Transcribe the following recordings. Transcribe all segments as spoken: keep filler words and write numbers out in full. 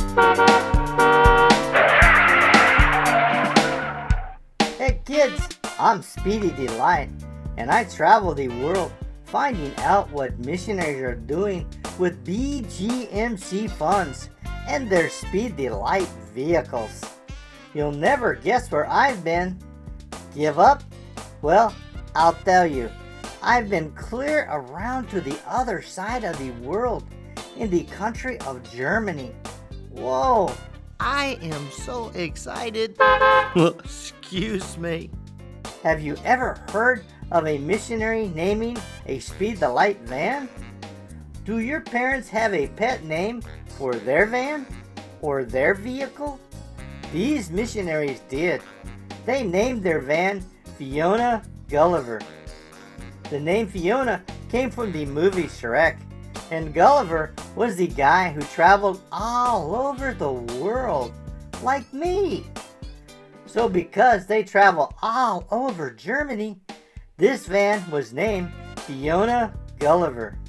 Hey kids, I'm Speedy Delight, and I travel the world finding out what missionaries are doing with B G M C funds and their Speed Delight vehicles. You'll never guess where I've been. Give up? Well, I'll tell you. I've been clear around to the other side of the world in the country of Germany. Whoa, I am so excited. Excuse me. Have you ever heard of a missionary naming a Speed Delight van? Do your parents have a pet name for their van or their vehicle? These missionaries did. They named their van Fiona Gulliver. The name Fiona came from the movie Shrek, and Gulliver was the guy who traveled all over the world, like me. So because they travel all over Germany, this van was named Fiona Gulliver.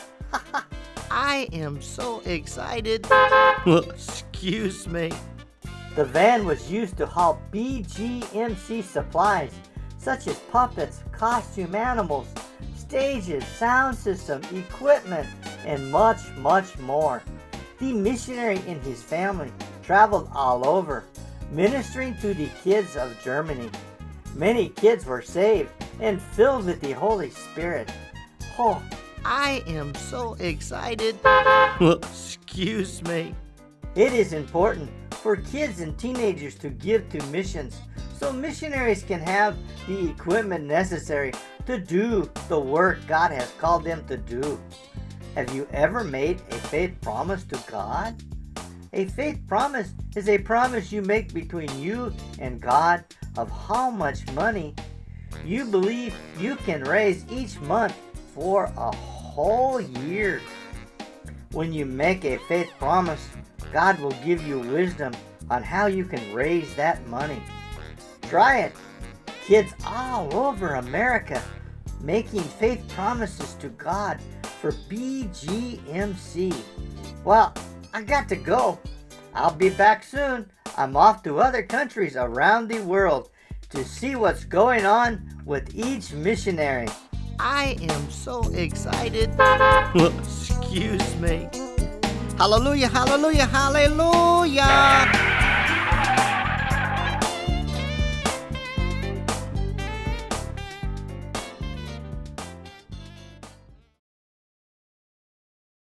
I am so excited. Excuse me. The van was used to haul B G M C supplies, such as puppets, costume animals, stages, sound system, equipment, and much, much more. The missionary and his family traveled all over, ministering to the kids of Germany. Many kids were saved and filled with the Holy Spirit. Oh, I am so excited. Excuse me. It is important for kids and teenagers to give to missions so missionaries can have the equipment necessary to do the work God has called them to do. Have you ever made a faith promise to God? A faith promise is a promise you make between you and God of how much money you believe you can raise each month for a whole year. When you make a faith promise, God will give you wisdom on how you can raise that money. Try it. Kids all over America making faith promises to God for B G M C. Well, I got to go. I'll be back soon. I'm off to other countries around the world to see what's going on with each missionary. I am so excited. Excuse me. Hallelujah, hallelujah, hallelujah.